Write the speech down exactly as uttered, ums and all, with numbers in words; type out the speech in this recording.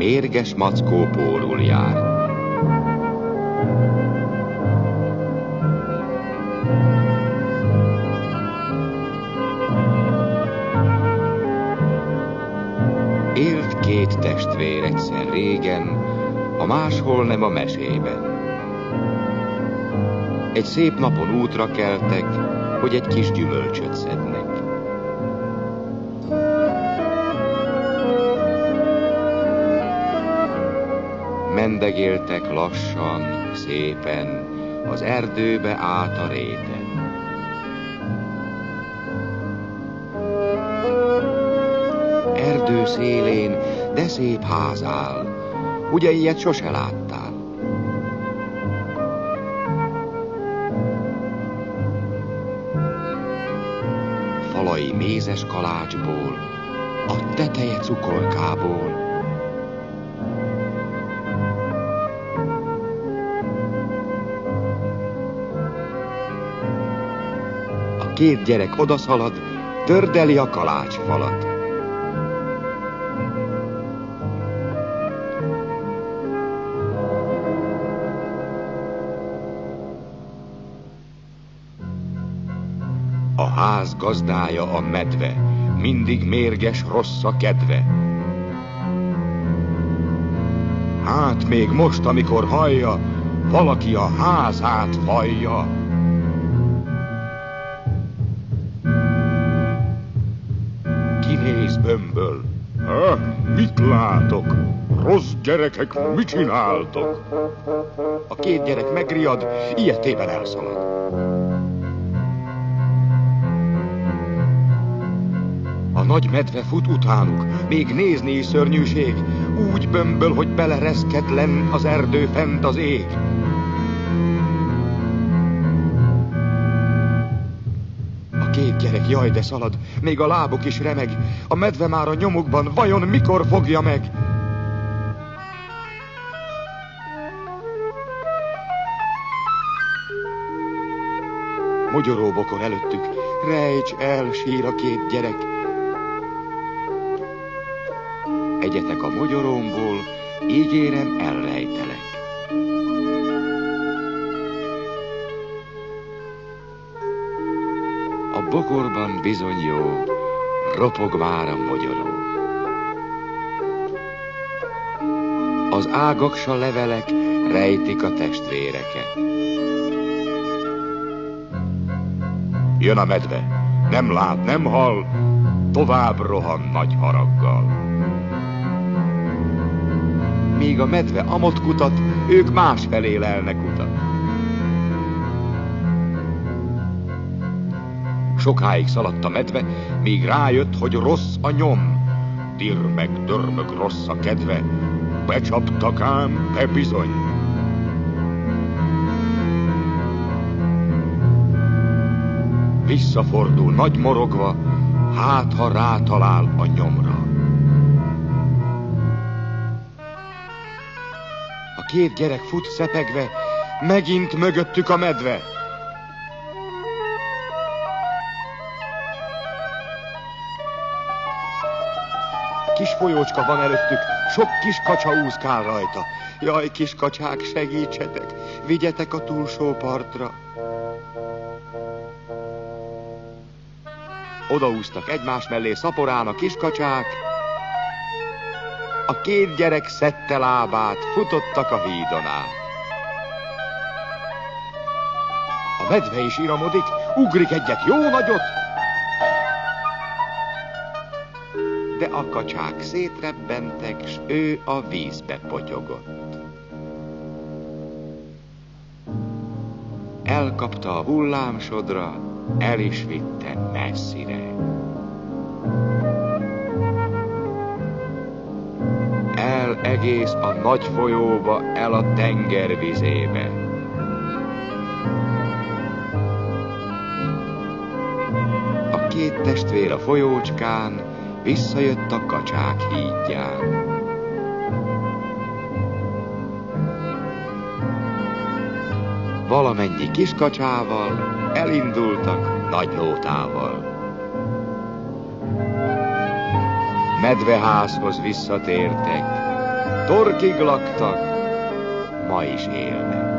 mérges mackó pórul jár. Élt két testvér egyszer régen, a máshol nem a mesében. Egy szép napon útra keltek, hogy egy kis gyümölcsöt szednek. Mendegéltek lassan, szépen, az erdőbe át a réten. Erdő szélén, de szép ház áll, ugye ilyet sose láttál? Falai mézes kalácsból, a teteje cukorkából. A két gyerek odaszalad, tördeli a kalácsfalat. A ház gazdája a medve, mindig mérges, rossz a kedve. Hát még most, amikor hallja, valaki a házát vallja. Kinéz bömböl. Ha, mit látok? Rossz gyerekek, mit csináltok? A két gyerek megriad, ilyetében elszalad. A nagy medve fut utánuk, még nézni is szörnyűség, úgy bömböl, hogy belereszked lenn az erdő fent az ég. A két gyerek jaj de szalad, még a lábuk is remeg, a medve már a nyomukban, vajon mikor fogja meg? Mogyoróbokor előttük, rejts el, sír a két gyerek. Egyetek a mogyorómból, ígérem, elrejtelek. A bokorban bizony jó, ropog már a mogyoró. Az ágak s a levelek rejtik a testvéreket. Jön a medve, nem lát, nem hall, tovább rohan nagy haraggal. Míg a medve amott kutat, ők másfelé lelnek utat. Sokáig szaladt a medve, míg rájött, hogy rossz a nyom. Dirmeg, dörmög, rossz a kedve, becsaptak ám, be bizony. Visszafordul nagy morogva, hát ha rátalál a nyomra. A két gyerek fut szepegve, megint mögöttük a medve. Kis folyócska van előttük, sok kis kacsa úszkál rajta. Jaj, kis kacsák, segítsetek, vigyetek a túlsó partra. Odaúztak egymás mellé szaporán a kiskacsák. A két gyerek szedte lábát, futottak a hídon át. A medve is iramodik, ugrik egyet jó nagyot, de a kacsák szétrebbentek, s ő a vízbe potyogott. Elkapta a hullámsodra, el is vitte messzire. El egész a nagy folyóba, el a tenger vizébe. A két testvér a folyócskán visszajött a kacsák hídján. Valamennyi kiskacsával elindultak nagy nótával. Medveházhoz visszatértek, torkig laktak, ma is élnek.